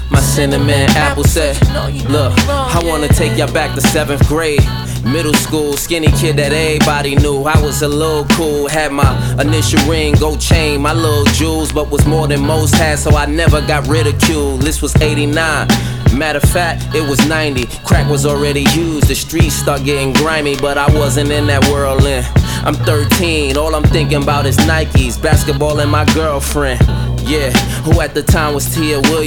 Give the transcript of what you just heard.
My cinnamon apple said, look, I wanna take y'all back to 7th grade. Middle school, skinny kid that everybody knew. I was a little cool, had my initial ring, gold chain, my little jewels, but was more than most had, so I never got ridiculed. This was 89. Matter of fact, it was 90. Crack was already used, the streets start getting grimy, but I wasn't in that whirlwind. I'm 13, all I'm thinking about is Nikes, basketball and my girlfriend. Yeah, who at the time was Tia Williams.